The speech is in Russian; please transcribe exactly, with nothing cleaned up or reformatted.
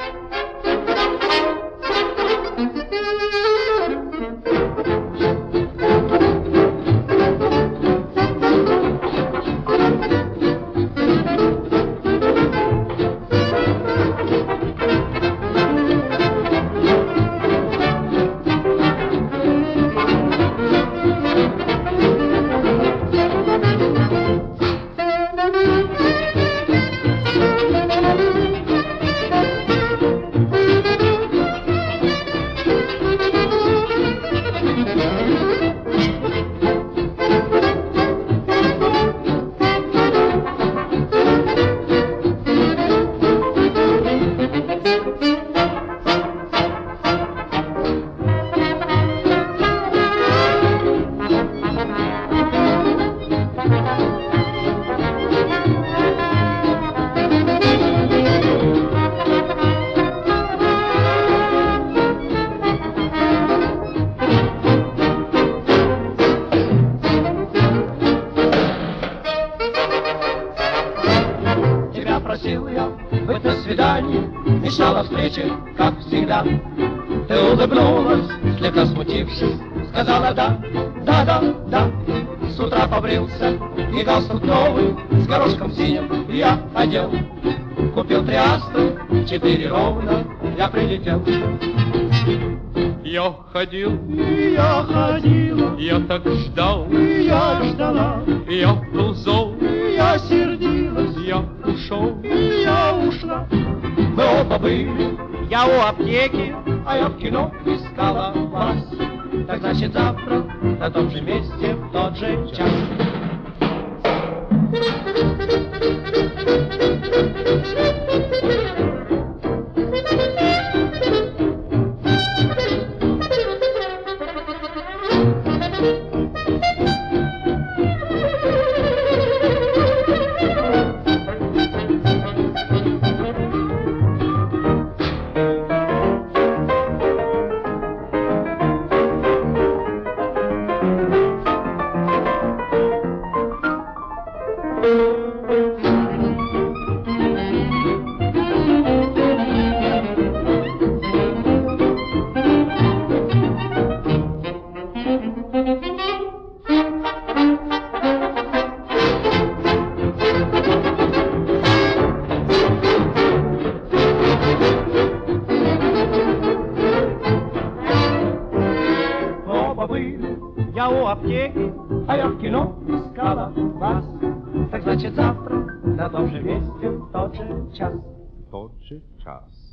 Просил я быть на свидании, мечтала встречи, как всегда. Ты улыбнулась, слегка смутившись, сказала да, да, да, да. С утра побрился, и галстук новый, с горошком синим я одел. Купил три астры, четыре ровно, я прилетел. Я ходил, и я ходила, я так ждал, и я ждала, я был зол, и я сердилась, я ушел, и я ушла. Мы оба были, я у аптеки, а я в кино искала вас. Так значит завтра на том же месте в тот же час. Я у аптеки, а я в кино искала вас. Так значит завтра на том же месте в тот же час. тот же час.